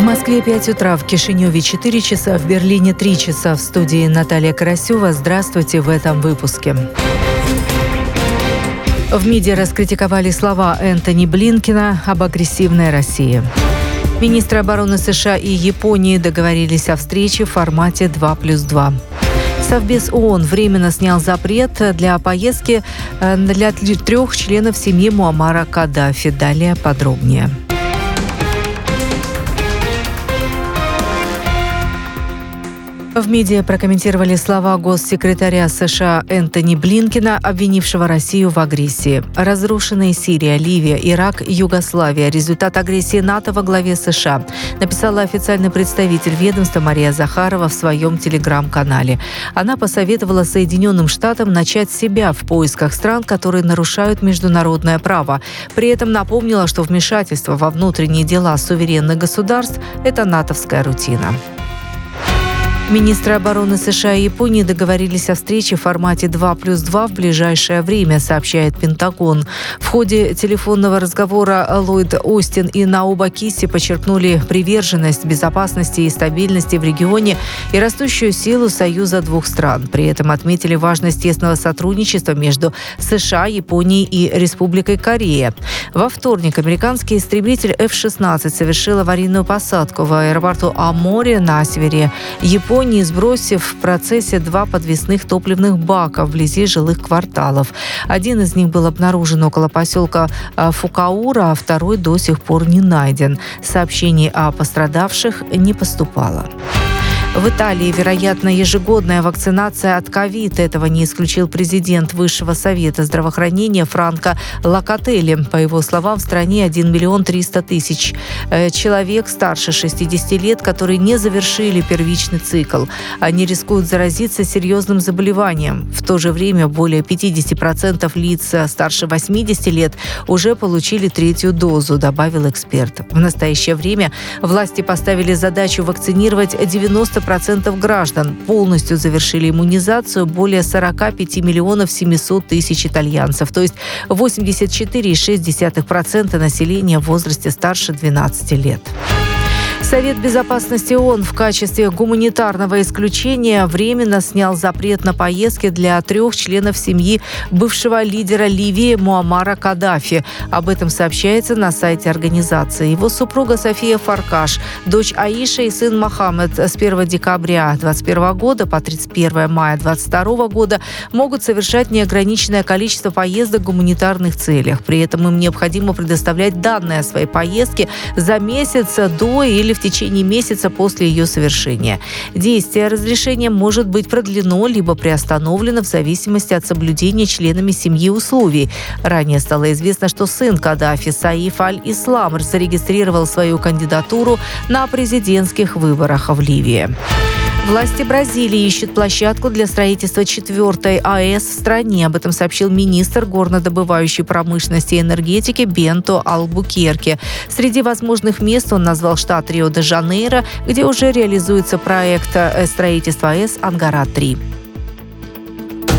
Москве 5 утра, в Кишиневе 4 часа, в Берлине 3 часа. В студии Наталья Карасева. Здравствуйте в этом выпуске. В МИДе раскритиковали слова Энтони Блинкена об агрессивной России. Министры обороны США и Японии договорились о встрече в формате 2+2. Совбез ООН временно снял запрет для поездки для 3 членов семьи Муаммара Каддафи. Далее подробнее. В МИДе прокомментировали слова госсекретаря США Энтони Блинкена, обвинившего Россию в агрессии. Разрушенные Сирия, Ливия, Ирак, Югославия – результат агрессии НАТО во главе США, написала официальный представитель ведомства Мария Захарова в своем телеграм-канале. Она посоветовала Соединенным Штатам начать с себя в поисках стран, которые нарушают международное право. При этом напомнила, что вмешательство во внутренние дела суверенных государств – это натовская рутина. Министры обороны США и Японии договорились о встрече в формате 2+2 в ближайшее время, сообщает Пентагон. В ходе телефонного разговора Ллойд Остин и Наоба Киси подчеркнули приверженность безопасности и стабильности в регионе и растущую силу союза двух стран. При этом отметили важность тесного сотрудничества между США, Японией и Республикой Корея. Во вторник американский истребитель F-16 совершил аварийную посадку в аэропорту Амори на севере Японии, сбросив в процессе 2 подвесных топливных бака вблизи жилых кварталов. Один из них был обнаружен около поселка Фукаура, а второй до сих пор не найден. Сообщений о пострадавших не поступало. В Италии, вероятно, ежегодная вакцинация от ковид. Этого не исключил президент Высшего совета здравоохранения Франко Локотелли. По его словам, в стране 1 300 000 человек старше 60 лет, которые не завершили первичный цикл. Они рискуют заразиться серьезным заболеванием. В то же время более 50% лиц старше 80 лет уже получили 3-ю дозу, добавил эксперт. В настоящее время власти поставили задачу вакцинировать 90% граждан. Полностью завершили иммунизацию более 45 700 000 итальянцев, то есть 84,6% населения в возрасте старше 12 лет. Совет безопасности ООН в качестве гуманитарного исключения временно снял запрет на поездки для 3 членов семьи бывшего лидера Ливии Муаммара Каддафи. Об этом сообщается на сайте организации. Его супруга София Фаркаш, дочь Аиша и сын Мохаммед с 1 декабря 2021 года по 31 мая 2022 года могут совершать неограниченное количество поездок в гуманитарных целях. При этом им необходимо предоставлять данные о своей поездке за месяц до или в течение месяца после ее совершения. Действие разрешения может быть продлено либо приостановлено в зависимости от соблюдения членами семьи условий. Ранее стало известно, что сын Каддафи Саиф аль-Ислам зарегистрировал свою кандидатуру на президентских выборах в Ливии. Власти Бразилии ищут площадку для строительства 4-й АЭС в стране. Об этом сообщил министр горнодобывающей промышленности и энергетики Бенто Албукерке. Среди возможных мест он назвал штат Рио-де-Жанейро, где уже реализуется проект строительства АЭС «Ангара-3».